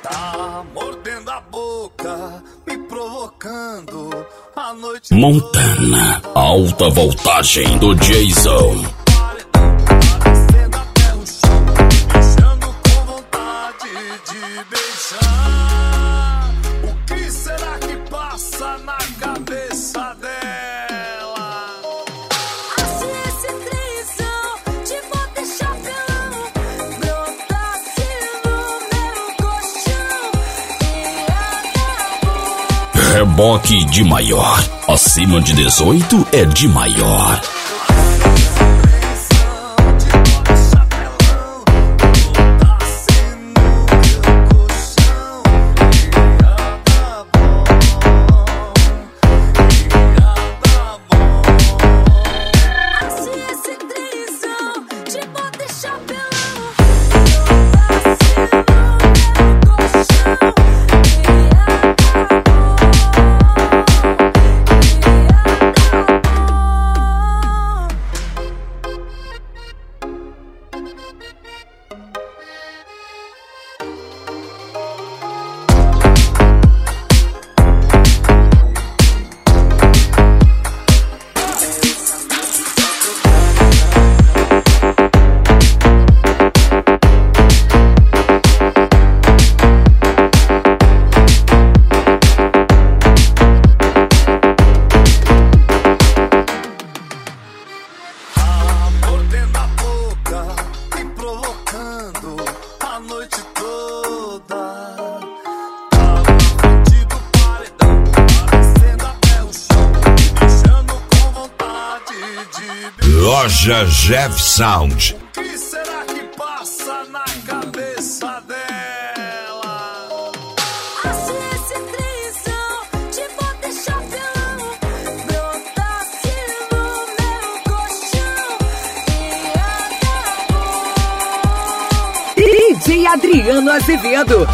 Tá mordendo a boca, me provocando a noite. Montana, alta voltagem do Jason. Na cabeça dela. Assim esse trisão te vou deixar pelão, brotasse no meu colchão e acabou. Reboque de maior. Acima de 18 é de maior. Loja Jeff Sound. O que será que passa na cabeça dela? Assim esse trisão te vou deixar pelão, brotasse no meu colchão e acabou. DJ Adriano Azevedo.